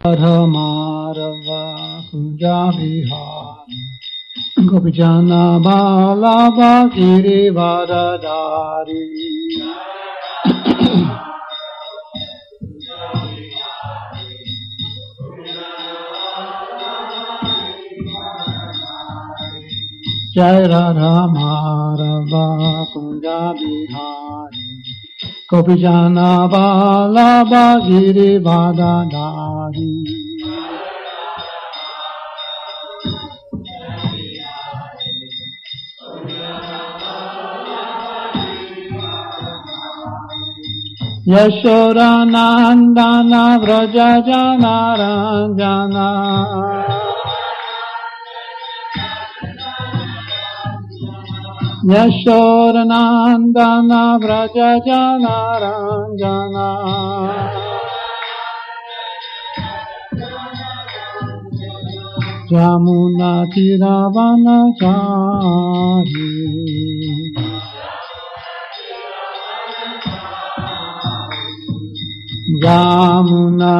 Radhamarava Kunjabihari Gopijana Balaba Girivadadari Jai Radhamarava Kunjabihari Gopijana Balaba Girivadadari Yashoda Nandana Vraja Jana Ranjana Yashoda Nandana Vraja Jana Ranjana Jamuna Tiravanachari Jamuna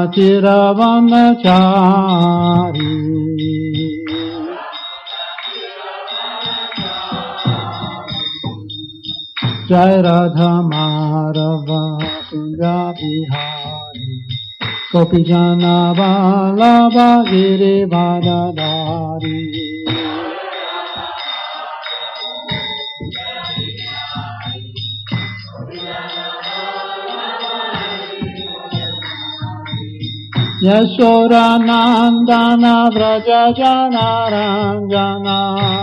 Tiravanachari Jai Radhamarava Kunjabihari Gopijana Balaba Girivadadari Yashoda Nandana Vraja Jana Ranjana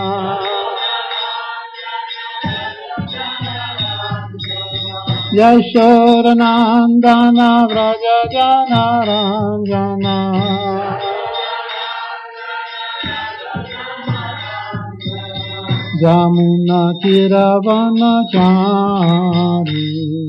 Yashoda Nandana Vraja Jana Ranjana Jamuna Tiravanachari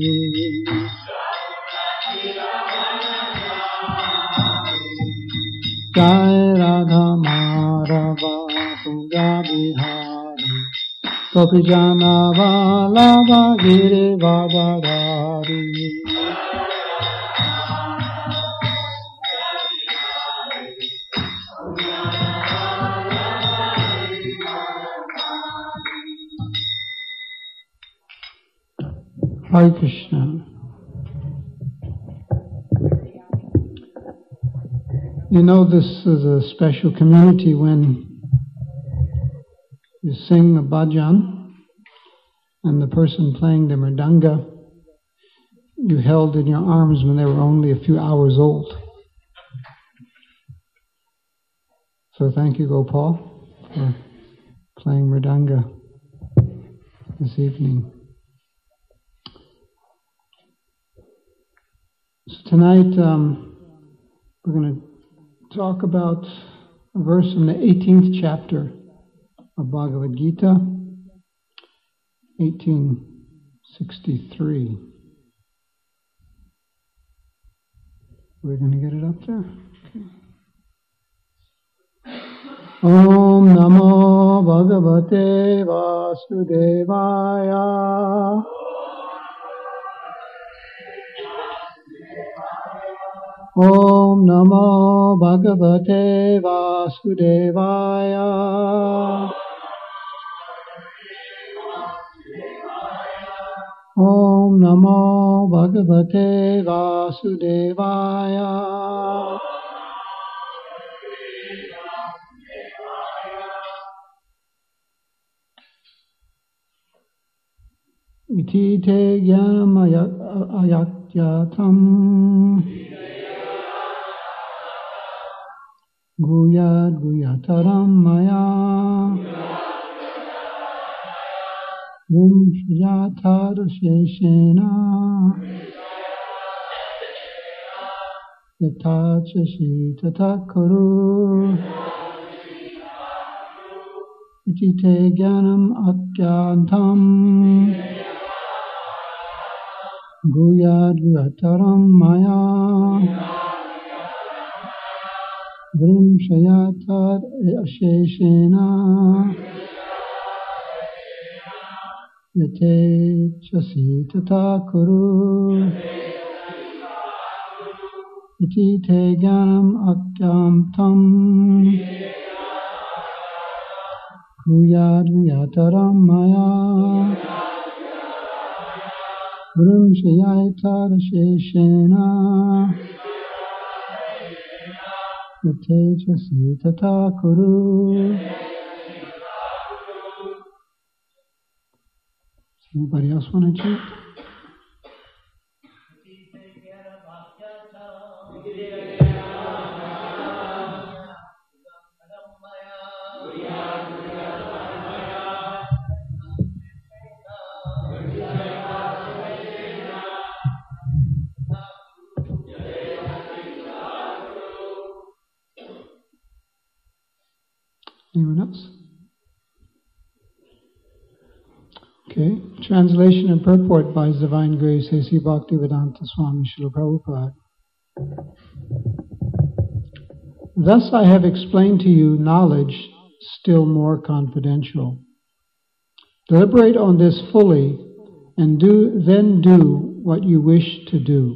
Jai Radhamarava Kunjabihari Gopijana Balaba Girivadadari Hare Krishna. You know, this is a special community when you sing a bhajan and the person playing the mridanga you held in your arms when they were only a few hours old. So thank you, Gopal, for playing mridanga this evening. So tonight we're going to talk about a verse from the 18th chapter of Bhagavad Gita, 1863. We're going to get it up there? Okay. Om Namo Bhagavate Vasudevaya Om Namo Bhagavate Vasudevaya Om Namo Bhagavate Vasudevaya Iti te jnanam ayatyatam Guyad guyataram maya Vimshyatar sheshena Yatachashi tatakuru Iti te jnanam akyantam Guyad guyataram maya Vrimshayatar asheshena Yate chasi tata kuru iti te jnanam akyam tam kuyad vyataram maya gurum shayaitara sheshena yatechasi tata kuru. Anybody else want to chant? Anyone else? Okay. Translation and purport by His Divine Grace A.C. Bhaktivedanta Swami Srila Prabhupada. Thus I have explained to you knowledge still more confidential. Deliberate on this fully and then do what you wish to do.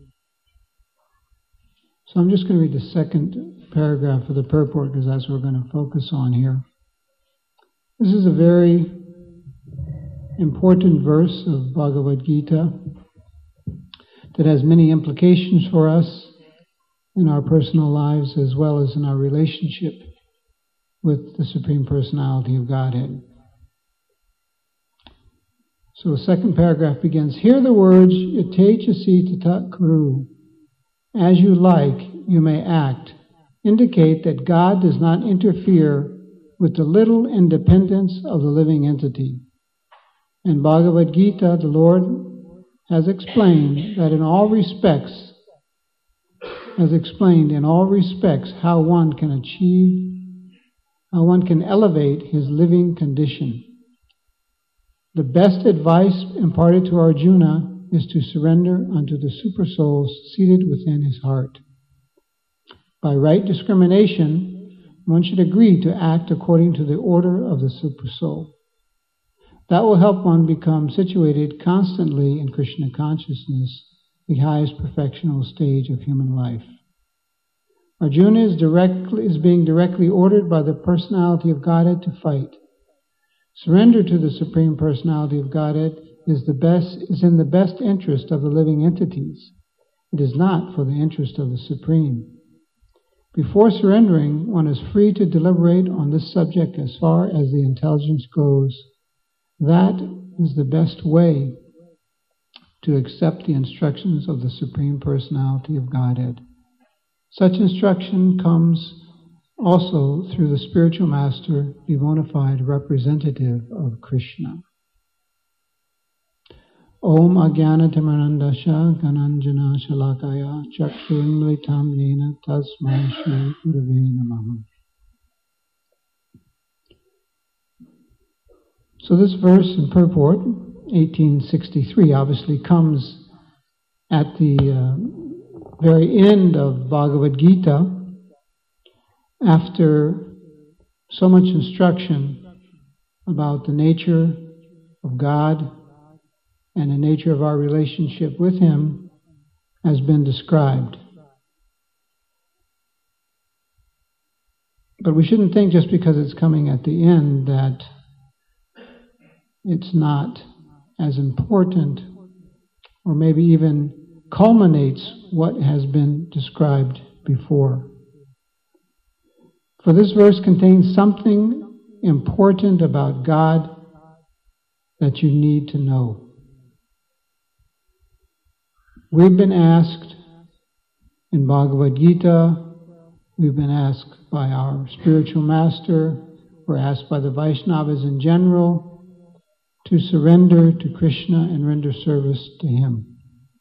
So I'm just going to read the second paragraph of the purport because that's what we're going to focus on here. This is a very important verse of Bhagavad Gita that has many implications for us in our personal lives as well as in our relationship with the Supreme Personality of Godhead. So the second paragraph begins, hear the words, yatechasi tata kuru. As you like, you may act. Indicate that God does not interfere with the little independence of the living entity. In Bhagavad Gita, the Lord has explained in all respects how one can elevate his living condition. The best advice imparted to Arjuna is to surrender unto the Supersoul seated within his heart. By right discrimination, one should agree to act according to the order of the Supersoul. That will help one become situated constantly in Krishna consciousness, the highest perfectional stage of human life. Arjuna is being directly ordered by the Personality of Godhead to fight. Surrender to the Supreme Personality of Godhead is in the best interest of the living entities. It is not for the interest of the Supreme. Before surrendering, one is free to deliberate on this subject as far as the intelligence goes. That is the best way to accept the instructions of the Supreme Personality of Godhead. Such instruction comes also through the spiritual master, the bona fide representative of Krishna. Om Ajnanatimirandasya Gananjana Shalakaya Chakshurunmilitam Yena Tasmai Shri Gurave Namaha. So this verse in purport, 1863, obviously comes at the very end of Bhagavad Gita, after so much instruction about the nature of God and the nature of our relationship with Him has been described. But we shouldn't think just because it's coming at the end that it's not as important or maybe even culminates what has been described before. For this verse contains something important about God that you need to know. We've been asked in Bhagavad Gita, we've been asked by our spiritual master, we're asked by the Vaishnavas in general, to surrender to Krishna and render service to Him.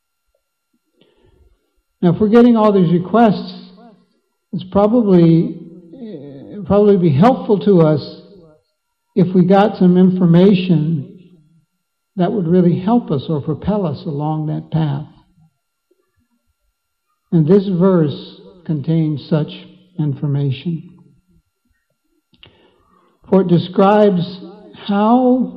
Now, if we're getting all these requests, it's probably be helpful to us if we got some information that would really help us or propel us along that path. And this verse contains such information. For it describes how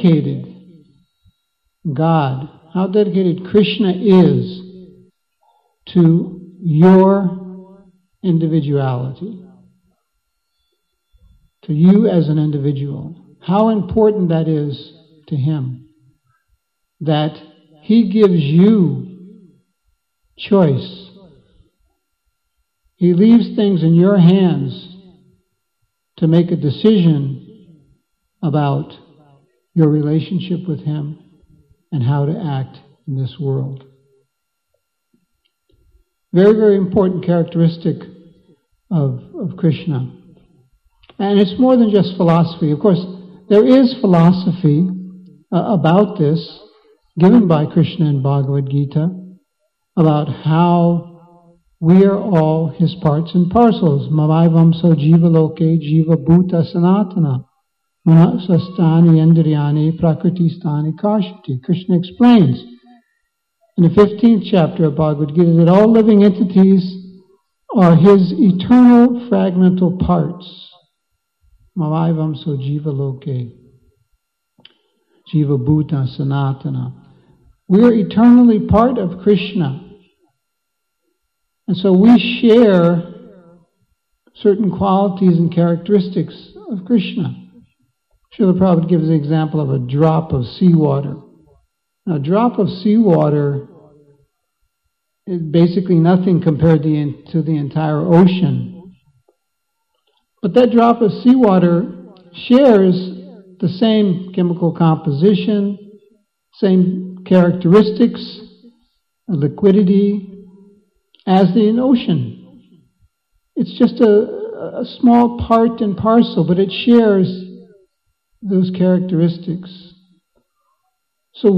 dedicated God, how dedicated Krishna is to your individuality, to you as an individual. How important that is to Him, that He gives you choice. He leaves things in your hands to make a decision about your relationship with Him and how to act in this world. Very, very important characteristic of Krishna. And it's more than just philosophy. Of course, there is philosophy about this, given by Krishna in Bhagavad Gita, about how we are all His parts and parcels. Mamaivamso jiva loke jiva bhuta sanatana manasastani endriyani prakriti-stani kashati. Krishna explains in the 15th chapter of Bhagavad Gita that all living entities are His eternal fragmental parts. Mamaivamso jiva loke jiva bhuta sanatana. We are eternally part of Krishna. And so we share certain qualities and characteristics of Krishna. Srila Prabhupada gives the example of a drop of seawater. Now, a drop of seawater is basically nothing compared to the entire ocean. But that drop of seawater shares the same chemical composition, same characteristics, liquidity, as the ocean. It's just a small part and parcel, but it shares those characteristics. So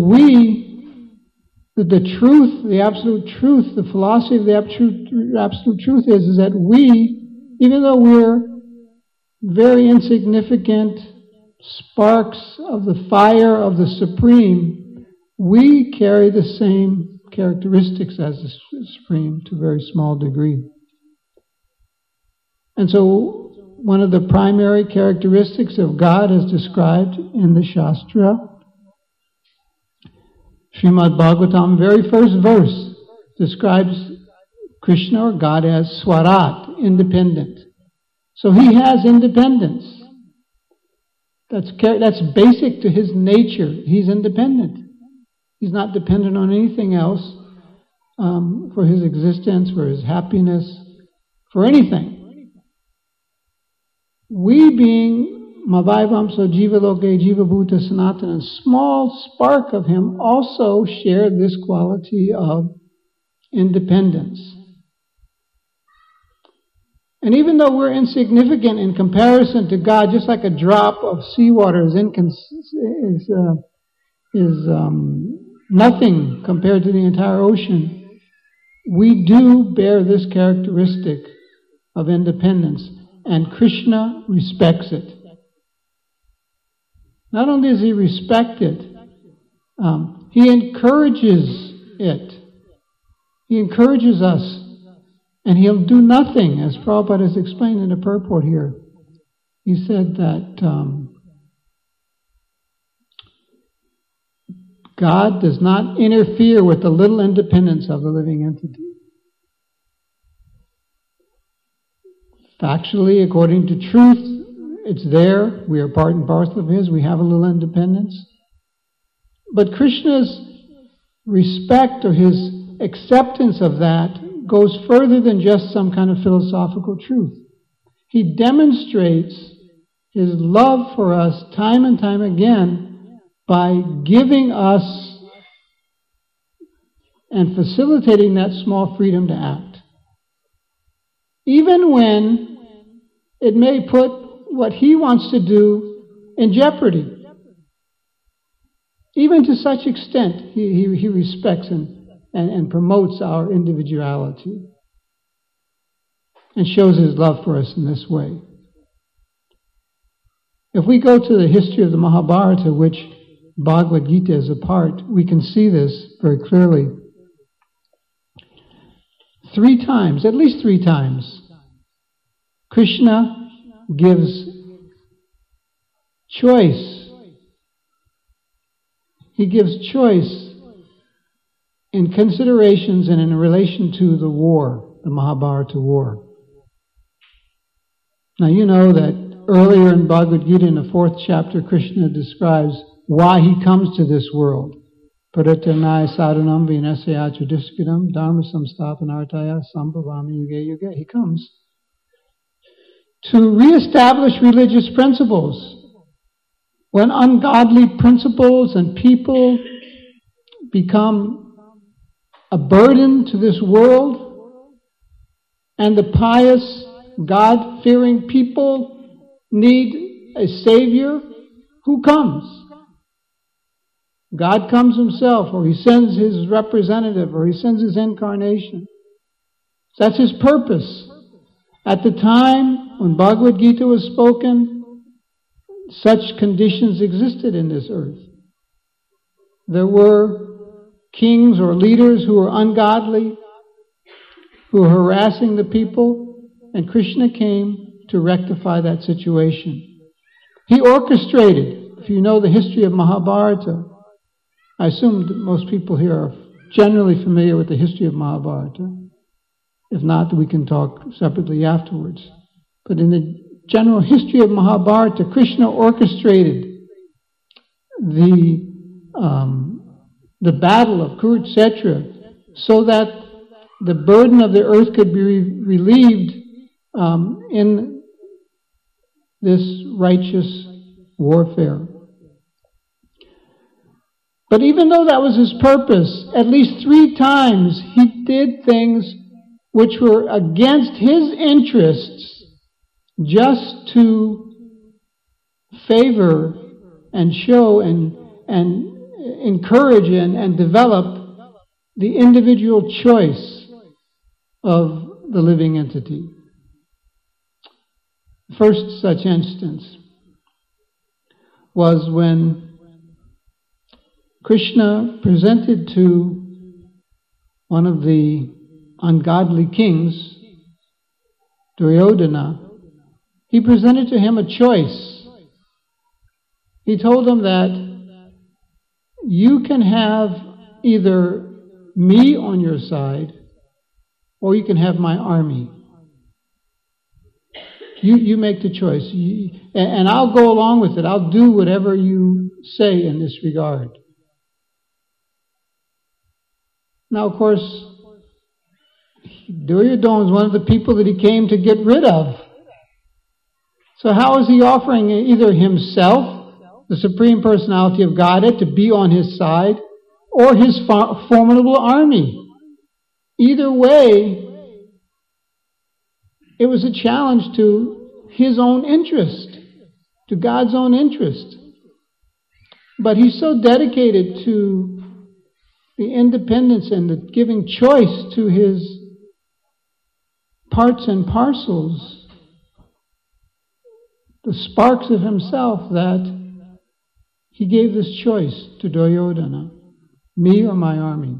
the truth, the absolute truth, the philosophy of the absolute truth is that we, even though we're very insignificant sparks of the fire of the Supreme, we carry the same characteristics as the Supreme to a very small degree. And so one of the primary characteristics of God as described in the Shastra, Srimad Bhagavatam, very first verse, describes Krishna or God as Swarat, independent. So He has independence. That's basic to His nature. He's independent. He's not dependent on anything else for His existence, for His happiness, for anything. We being Mavaivamsa Jiva Loke Jiva Bhuta Sanatana, a small spark of Him, also share this quality of independence. And even though we're insignificant in comparison to God, just like a drop of seawater is nothing compared to the entire ocean, we do bear this characteristic of independence, and Krishna respects it. Not only does He respect it, He encourages it. He encourages us, and He'll do nothing, as Prabhupada has explained in the purport here. He said that God does not interfere with the little independence of the living entity. Factually, according to truth, it's there. We are part and parcel of His. We have a little independence. But Krishna's respect or His acceptance of that goes further than just some kind of philosophical truth. He demonstrates His love for us time and time again by giving us and facilitating that small freedom to act. Even when it may put what He wants to do in jeopardy. Even to such extent, He respects and promotes our individuality and shows His love for us in this way. If we go to the history of the Mahabharata, which Bhagavad Gita is a part, we can see this very clearly. 3 times, at least 3 times, Krishna gives choice. He gives choice in considerations and in relation to the war, the Mahabharata war. Now you know that earlier in Bhagavad Gita, in the 4th chapter, Krishna describes why he comes to this world. Paritanaya sadhanam vinasya tradiskidam dharma samsthapanartaya sambhavami yuge yuge. He comes to reestablish religious principles. When ungodly principles and people become a burden to this world, and the pious, God-fearing people need a savior, who comes? God comes himself, or he sends his representative, or he sends his incarnation. That's his purpose. At the time when Bhagavad Gita was spoken, such conditions existed in this earth. There were kings or leaders who were ungodly, who were harassing the people, and Krishna came to rectify that situation. He orchestrated, if you know the history of Mahabharata, I assume that most people here are generally familiar with the history of Mahabharata. If not, we can talk separately afterwards. But in the general history of Mahabharata, Krishna orchestrated the battle of Kurukshetra so that the burden of the earth could be relieved in this righteous warfare. But even though that was his purpose, at least 3 times he did things which were against his interests just to favor and show and encourage and develop the individual choice of the living entity. First such instance was when Krishna presented to one of the ungodly kings, Duryodhana, he presented to him a choice. He told him that you can have either me on your side or you can have my army. You make the choice. And I'll go along with it. I'll do whatever you say in this regard. Now, of course, Duryodhana is one of the people that he came to get rid of. So how is he offering either himself, the Supreme Personality of Godhead, to be on his side, or his formidable army? Either way, it was a challenge to his own interest, to God's own interest. But he's so dedicated to the independence and the giving choice to his parts and parcels, the sparks of himself, that he gave this choice to Duryodhana, me or my army.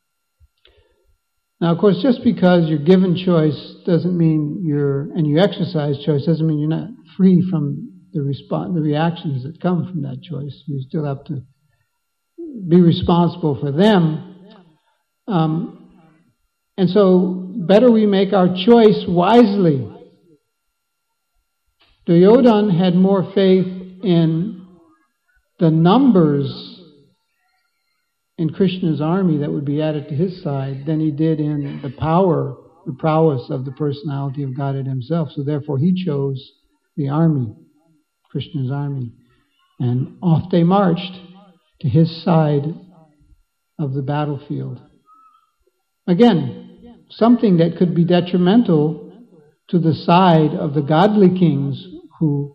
Now, of course, just because you're given choice doesn't mean and you exercise choice doesn't mean you're not free from the reactions that come from that choice. You still have to be responsible for them. And so, better we make our choice wisely. Duryodhana had more faith in the numbers in Krishna's army that would be added to his side than he did in the power, the prowess of the personality of Godhead himself. So therefore he chose the army, Krishna's army. And off they marched to his side of the battlefield. Again, something that could be detrimental to the side of the godly kings who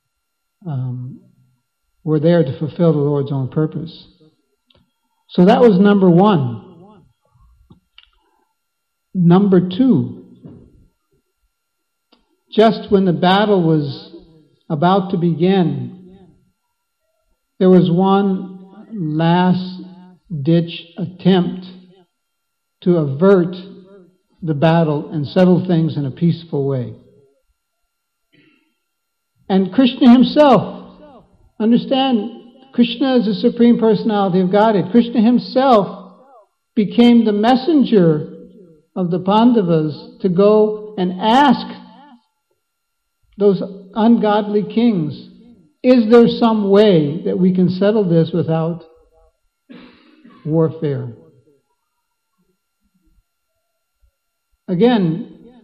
were there to fulfill the Lord's own purpose. So that was number 1. Number 2, just when the battle was about to begin, there was one last-ditch attempt to avert the battle and settle things in a peaceful way. And Krishna himself, understand, Krishna is the Supreme Personality of Godhead. Krishna himself became the messenger of the Pandavas to go and ask those ungodly kings, is there some way that we can settle this without warfare? Again,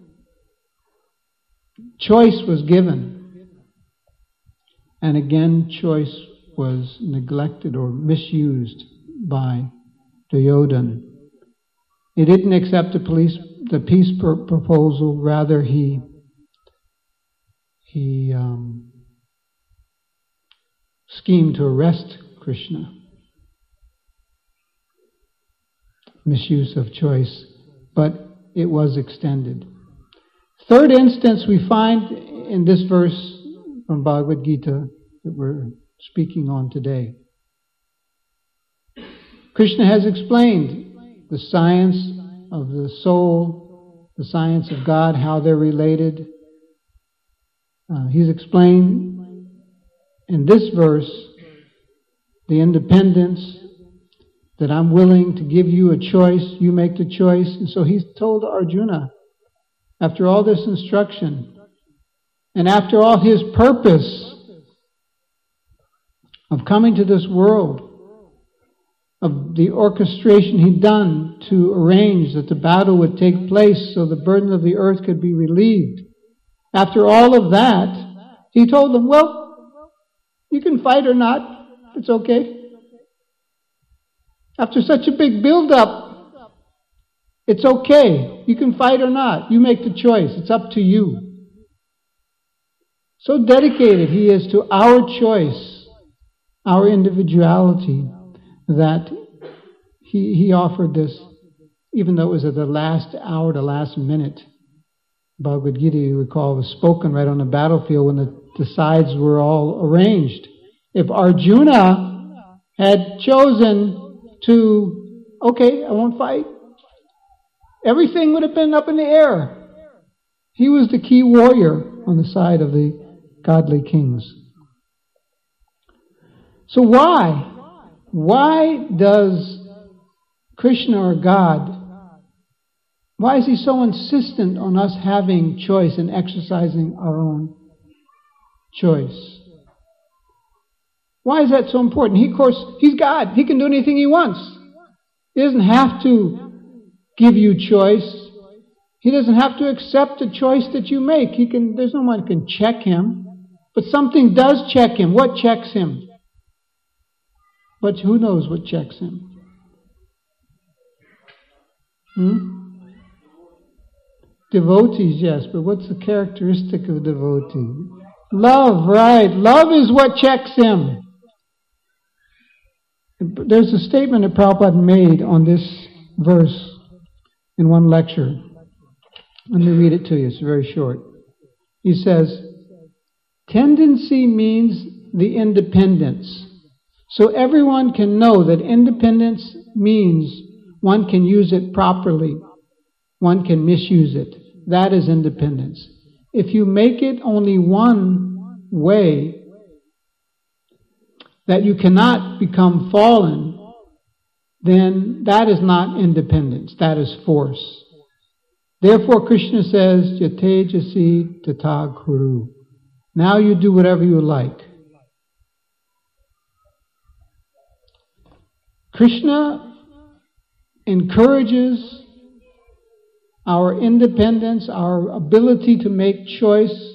choice was given. And again, choice was neglected or misused by Duryodhana. He didn't accept the peace proposal. Rather, he schemed to arrest Krishna. Misuse of choice, but it was extended. Third instance we find in this verse from Bhagavad Gita that we're speaking on today. Krishna has explained the science of the soul, the science of God, how they're related. He's explained in this verse the independence, that I'm willing to give you a choice, you make the choice. And so he's told Arjuna, after all this instruction, and after all his purpose of coming to this world, of the orchestration he'd done to arrange that the battle would take place so the burden of the earth could be relieved. After all of that, he told them, well, you can fight or not, it's okay. After such a big build-up, it's okay. You can fight or not. You make the choice. It's up to you. So dedicated he is to our choice, our individuality, that he offered this, even though it was at the last hour, the last minute. Bhagavad Gita, you recall, was spoken right on the battlefield when the sides were all arranged. If Arjuna had chosen to, okay, I won't fight, everything would have been up in the air. He was the key warrior on the side of the godly kings. So why does Krishna or God, why is he so insistent on us having choice and exercising our own choice? Why is that so important? Of course, he's God. He can do anything he wants. He doesn't have to give you choice. He doesn't have to accept the choice that you make. There's no one who can check him. But something does check him. What checks him? But who knows what checks him? Devotees, yes, but what's the characteristic of a devotee? Love, right. Love is what checks him. There's a statement that Prabhupada made on this verse in one lecture. Let me read it to you. It's very short. He says, tendency means the independence. So everyone can know that independence means one can use it properly. One can misuse it. That is independence. If you make it only one way, that you cannot become fallen, then that is not independence. That is force. Therefore, Krishna says, Yate jasi tata kuru. Now you do whatever you like. Krishna encourages our independence, our ability to make choice,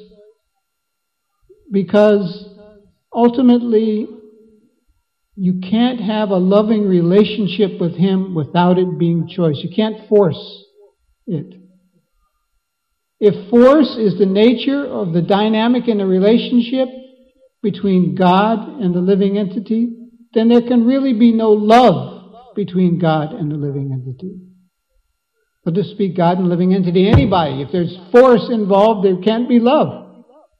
because ultimately you can't have a loving relationship with him without it being choice. You can't force it. If force is the nature of the dynamic in a relationship between God and the living entity, then there can really be no love between God and the living entity. But to speak God and living entity, anybody, if there's force involved, there can't be love.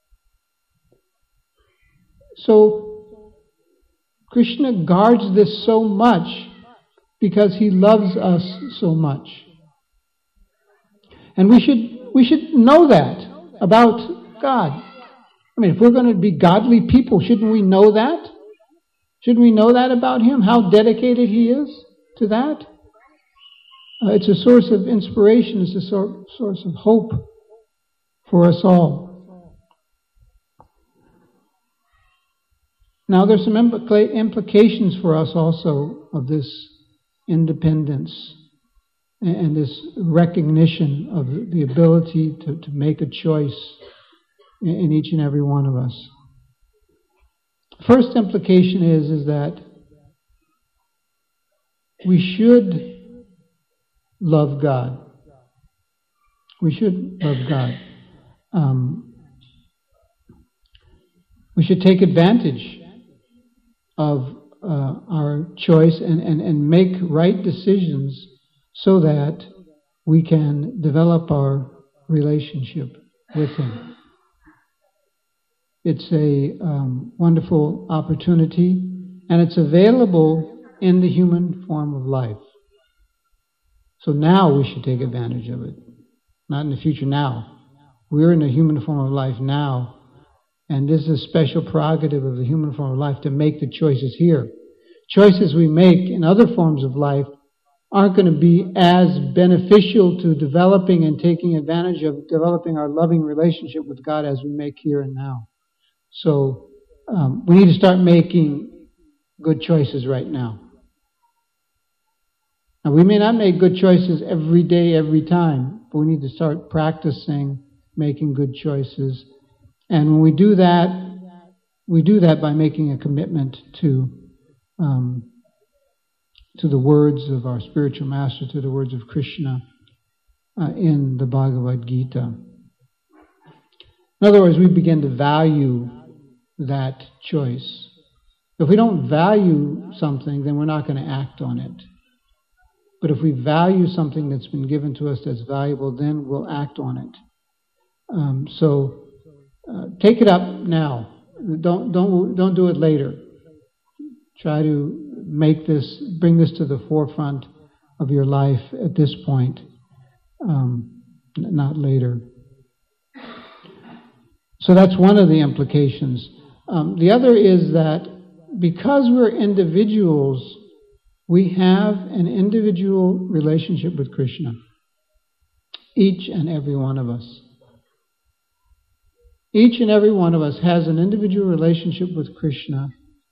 So Krishna guards this so much because he loves us so much. And we should know that about God. I mean, if we're going to be godly people, shouldn't we know that? Shouldn't we know that about him? How dedicated he is to that? It's a source of inspiration. It's a source of hope for us all. Now, there's some implications for us also of this independence and this recognition of the ability to make a choice in each and every one of us. First implication is that we should love God. We should love God. We should take advantage of our choice and make right decisions so that we can develop our relationship with Him. It's a wonderful opportunity, and it's available in the human form of life. So now we should take advantage of it. Not in the future, now. We're in the human form of life now, and this is a special prerogative of the human form of life to make the choices here. Choices we make in other forms of life aren't going to be as beneficial to developing and taking advantage of developing our loving relationship with God as we make here and now. So we need to start making good choices right now. Now, we may not make good choices every day, every time, but we need to start practicing making good choices. And when we do that by making a commitment to the words of our spiritual master, to the words of Krishna in the Bhagavad Gita. In other words, we begin to value that choice. If we don't value something, then we're not going to act on it. But if we value something that's been given to us that's valuable, then we'll act on it. So take it up now. Don't do it later. Try to bring this to the forefront of your life at this point, not later. So that's one of the implications. The other is that because we're individuals, we have an individual relationship with Krishna. Each and every one of us. Each and every one of us has an individual relationship with Krishna.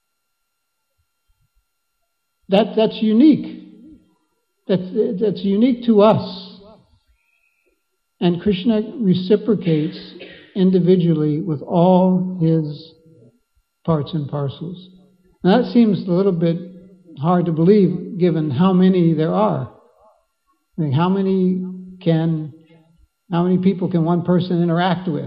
That's unique. That's unique to us. And Krishna reciprocates individually with all His parts and parcels. Now that seems a little bit hard to believe given how many there are. I mean, how many people can one person interact with?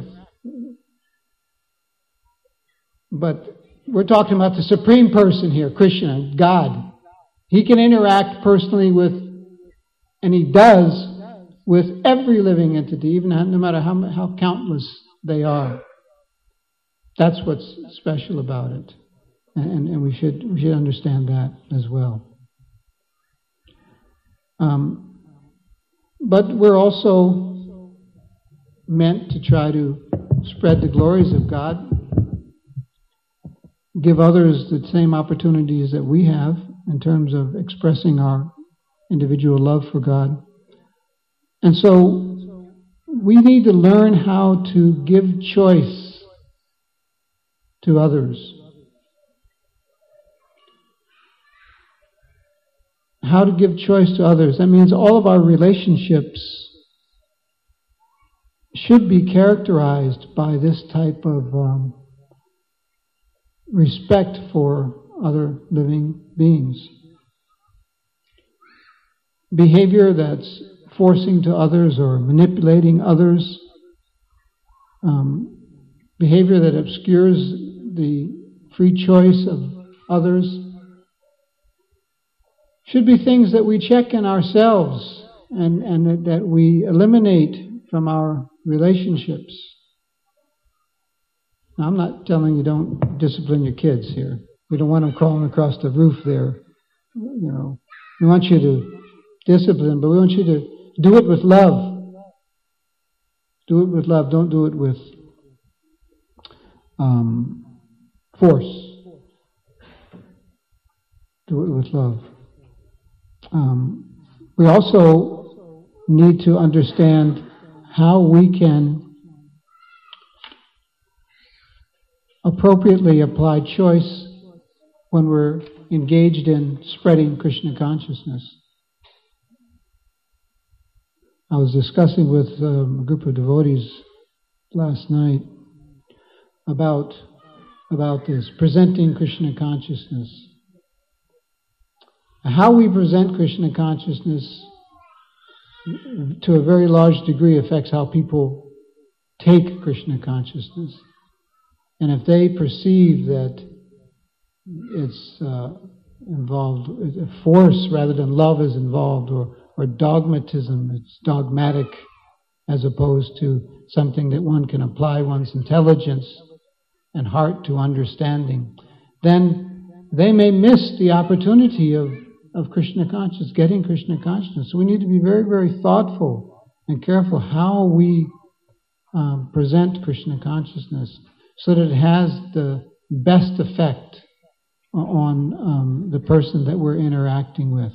But we're talking about the Supreme Person here, Krishna, God. He can interact personally with, and He does, with every living entity, even no matter how countless they are. That's what's special about it. And we should understand that as well. But we're also meant to try to spread the glories of God, give others the same opportunities that we have in terms of expressing our individual love for God. And so we need to learn how to give choice to others. How to give choice to others. That means all of our relationships should be characterized by this type of respect for other living beings. Behavior that's forcing to others or manipulating others, behavior that obscures the free choice of others, should be things that we check in ourselves and that we eliminate from our relationships. Now, I'm not telling you don't discipline your kids here. We don't want them crawling across the roof there. You know, we want you to discipline, but we want you to do it with love. Do it with love. Don't do it with force. Do it with love. We also need to understand how we can appropriately apply choice when we're engaged in spreading Krishna consciousness. I was discussing with a group of devotees last night about this, presenting Krishna consciousness. How we present Krishna consciousness to a very large degree affects how people take Krishna consciousness. And if they perceive that it's involved, force rather than love is involved, or dogmatism, it's dogmatic as opposed to something that one can apply one's intelligence and heart to understanding, then they may miss the opportunity of Krishna consciousness, getting Krishna consciousness. So we need to be very, very thoughtful and careful how we present Krishna consciousness so that it has the best effect on the person that we're interacting with.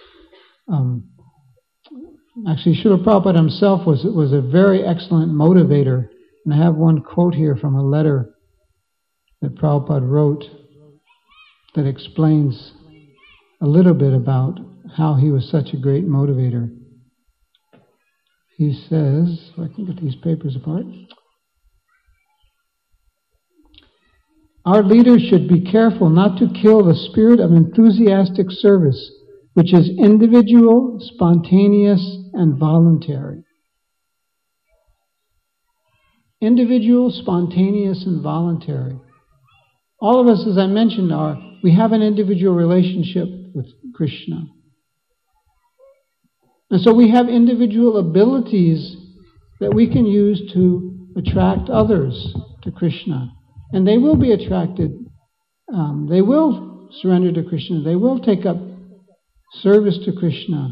Actually, Srila Prabhupada himself was a very excellent motivator. And I have one quote here from a letter that Prabhupada wrote that explains a little bit about how he was such a great motivator. He says, if I can get these papers apart, our leaders should be careful not to kill the spirit of enthusiastic service, which is individual, spontaneous, and voluntary. Individual, spontaneous, and voluntary. All of us, as I mentioned, we have an individual relationship with Krishna. And so we have individual abilities that we can use to attract others to Krishna. And they will be attracted. They will surrender to Krishna. They will take up service to Krishna.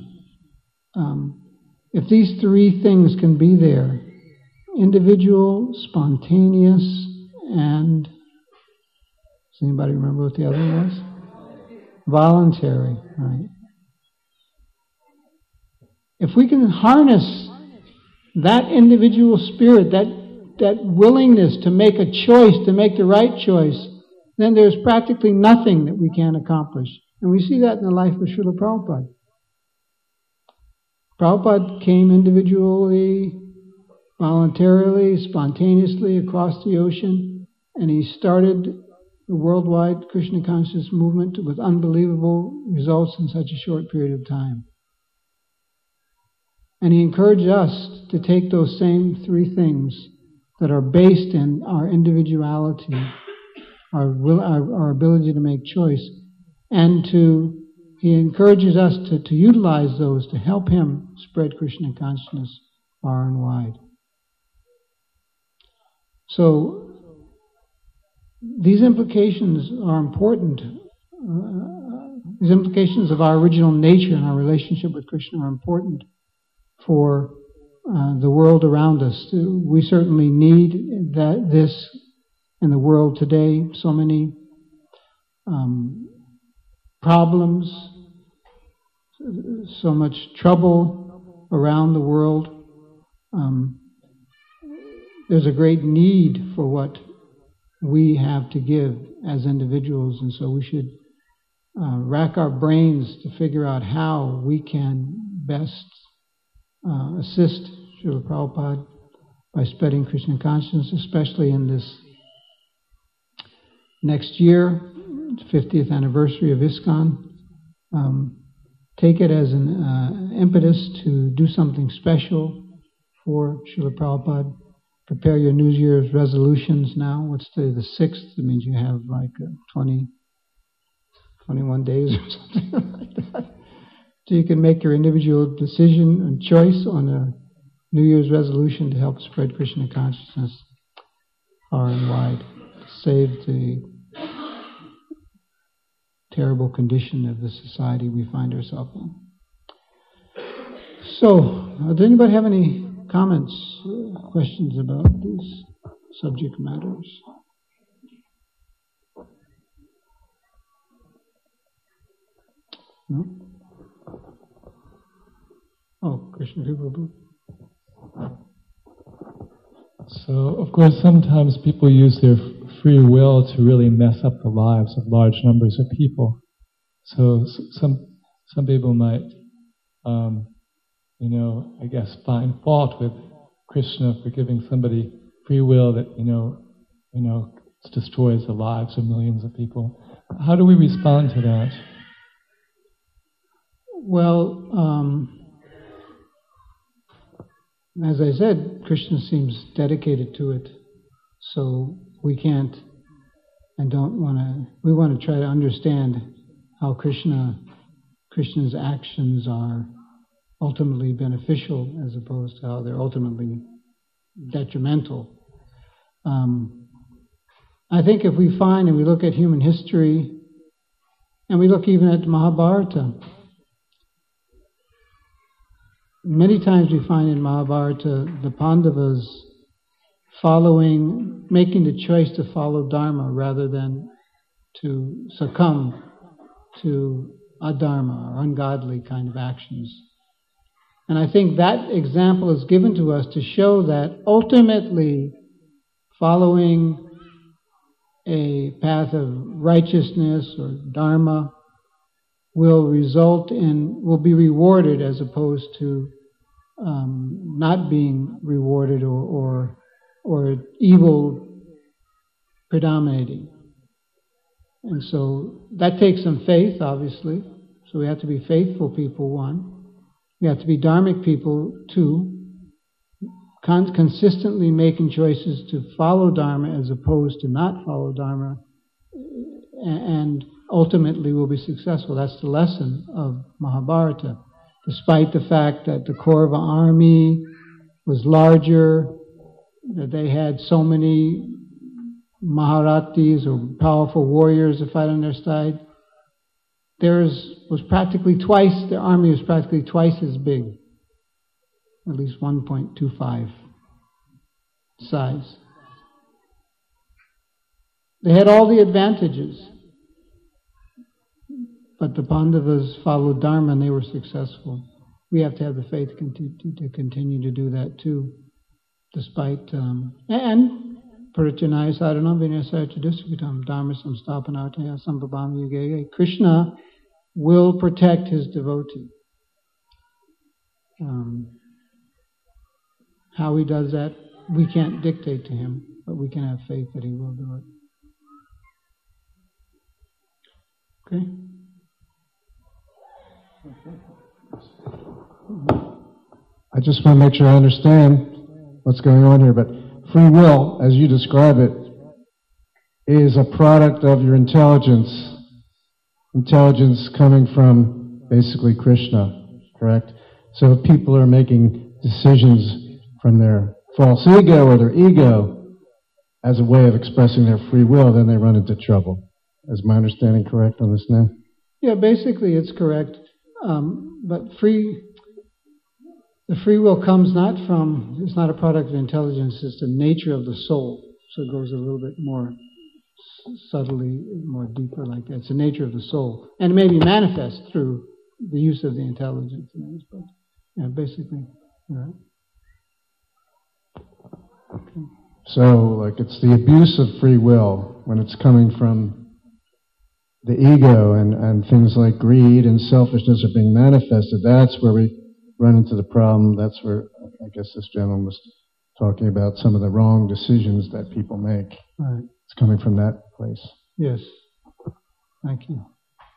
If these three things can be there, individual, spontaneous, and does anybody remember what the other one was? Voluntary, right? If we can harness that individual spirit, that willingness to make a choice, to make the right choice, then there's practically nothing that we can't accomplish. And we see that in the life of Srila Prabhupada. Prabhupada came individually, voluntarily, spontaneously across the ocean, and he started the worldwide Krishna consciousness movement with unbelievable results in such a short period of time. And he encouraged us to take those same three things that are based in our individuality, our ability to make choice, and he encourages us to utilize those to help him spread Krishna consciousness far and wide. So these implications are important. These implications of our original nature and our relationship with Krishna are important for the world around us. We certainly need this in the world today. So many problems, so much trouble around the world. There's a great need for what we have to give as individuals, and so we should rack our brains to figure out how we can best assist Srila Prabhupada by spreading Krishna consciousness, especially in this next year, 50th anniversary of ISKCON. Take it as an impetus to do something special for Srila Prabhupada. Prepare your New Year's resolutions now. What's today, the 6th? It means you have like 21 days or something like that. So you can make your individual decision and choice on a New Year's resolution to help spread Krishna consciousness far and wide, to save the terrible condition of the society we find ourselves in. So, does anybody have any comments, questions about these subject matters? No? Oh, Krishna people. So, of course, sometimes people use their free will to really mess up the lives of large numbers of people. So some people might, I guess, find fault with Krishna for giving somebody free will that, destroys the lives of millions of people. How do we respond to that? Well, as I said, Krishna seems dedicated to it, so we can't and don't want to. We want to try to understand how Krishna's actions are ultimately beneficial as opposed to how they're ultimately detrimental. I think if we find and we look at human history, and we look even at Mahabharata, many times we find in Mahabharata the Pandavas making the choice to follow Dharma rather than to succumb to adharma or ungodly kind of actions. And I think that example is given to us to show that ultimately following a path of righteousness or dharma will be rewarded as opposed to not being rewarded or evil predominating. And so that takes some faith, obviously. So we have to be faithful people, one. We have to be dharmic people, two. Consistently making choices to follow Dharma as opposed to not follow Dharma, and ultimately will be successful. That's the lesson of Mahabharata. Despite the fact that the Kaurava army was larger, that they had so many Maharathis or powerful warriors to fight on their side, their army was practically twice as big. At least 1.25 size. They had all the advantages, but the Pandavas followed Dharma and they were successful. We have to have the faith to continue to do that too, despite and Parichanaya sadhanam vinasaya chadusvitam dharma samstapanartaya sambhavami yuge. Krishna will protect his devotee. How he does that, we can't dictate to him, but we can have faith that he will do it. Okay? I just want to make sure I understand what's going on here, but free will, as you describe it, is a product of your intelligence coming from basically Krishna, correct? So if people are making decisions from their false ego or their ego as a way of expressing their free will, then they run into trouble. Is my understanding correct on this now? Yeah, basically it's correct. But the free will comes it's not a product of intelligence, it's the nature of the soul. So it goes a little bit more subtly, more deeper like that. It's the nature of the soul. And it may be manifest through the use of the intelligence. But yeah, basically, right. Okay. So, it's the abuse of free will when it's coming from the ego and things like greed and selfishness are being manifested. That's where we run into the problem. That's where, I guess this gentleman was talking about some of the wrong decisions that people make. Right. It's coming from that place. Yes. Thank you.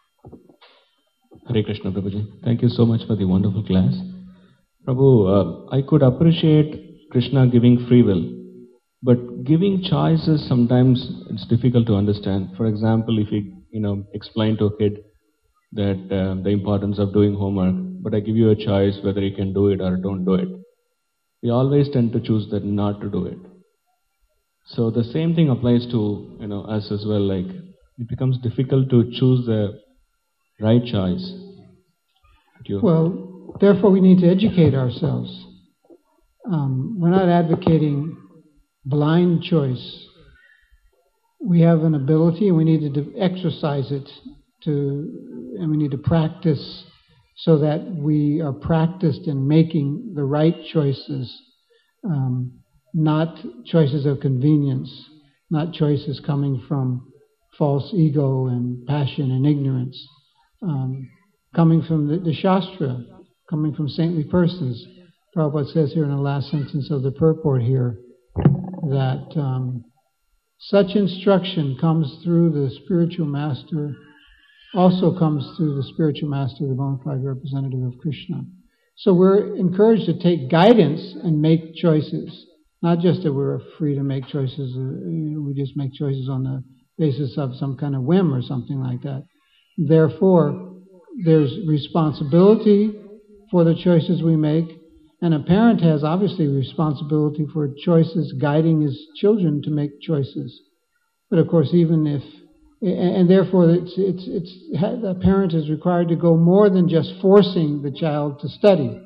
Hare Krishna, Prabhuji. Thank you so much for the wonderful class. Prabhu, I could appreciate Krishna giving free will, but giving choices sometimes it's difficult to understand. For example, if you explain to a kid that the importance of doing homework, but I give you a choice whether you can do it or don't do it, we always tend to choose that not to do it. So the same thing applies to us as well. Like it becomes difficult to choose the right choice. Well, therefore we need to educate ourselves. We're not advocating blind choice. We have an ability and we need to exercise it and we need to practice so that we are practiced in making the right choices, not choices of convenience, not choices coming from false ego and passion and ignorance, coming from the Shastra, coming from saintly persons. Prabhupada says here in the last sentence of the purport here that such instruction comes through the spiritual master, also comes through the spiritual master, the bona fide representative of Krishna. So we're encouraged to take guidance and make choices, not just that we're free to make choices, we just make choices on the basis of some kind of whim or something like that. Therefore, there's responsibility for the choices we make, and a parent has obviously responsibility for choices, guiding his children to make choices. But of course, even if, and therefore the parent is required to go more than just forcing the child to study.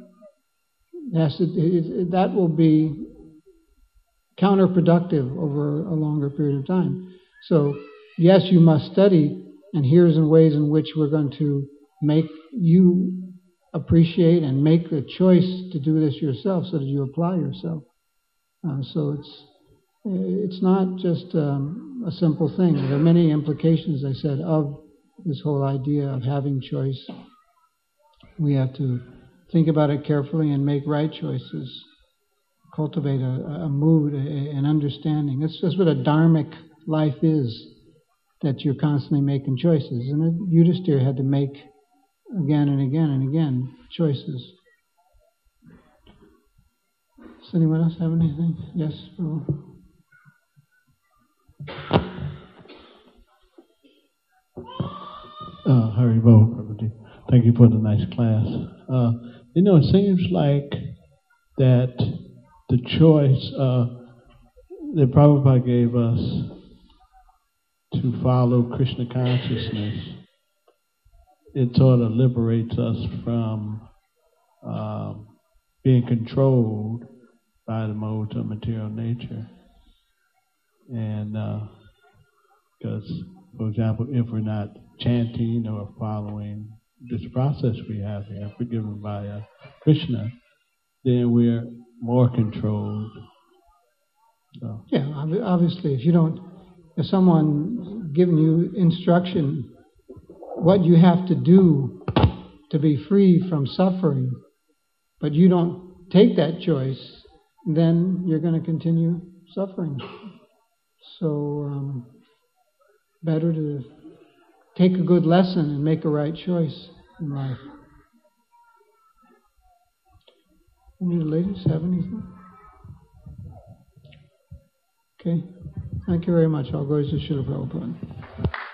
That will be counterproductive over a longer period of time. So, yes, you must study, and here's the ways in which we're going to make you appreciate and make the choice to do this yourself so that you apply yourself. So it's not just a simple thing. There are many implications, I said, of this whole idea of having choice. We have to think about it carefully and make right choices, cultivate a mood, an understanding. That's just what a dharmic life is, that you're constantly making choices. And Yudhisthira had to make again and again and again choices. Does anyone else have anything? Yes, Prabhu. Haribol, Prabhuji. Thank you for the nice class. It seems like that the choice that Prabhupada gave us to follow Krishna consciousness, it sort of liberates us from being controlled by the modes of material nature. And because, for example, if we're not chanting or following this process we have here, forgiven by Krishna, then we're more controlled. So. Yeah, obviously, if someone giving you instruction what you have to do to be free from suffering, but you don't take that choice, then you're going to continue suffering. So, better to take a good lesson and make a right choice in life. Any of the ladies have anything? Okay. Thank you very much. I'll go to Srila Prabhupada.